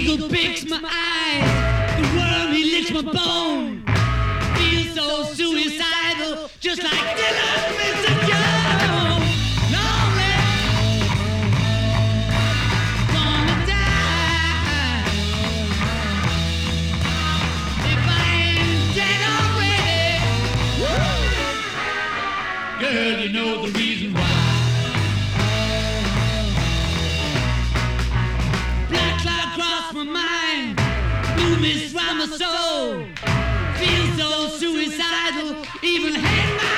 eagle picks my eyes, the worm he licks my bone. Feel so suicidal, just like Dylan, Mr. Jones. Lonely, gonna die. If I ain't dead already, girl, you know the reason why. Black cloud crossed my mind, blue mist round my soul. Feel so suicidal, even hang my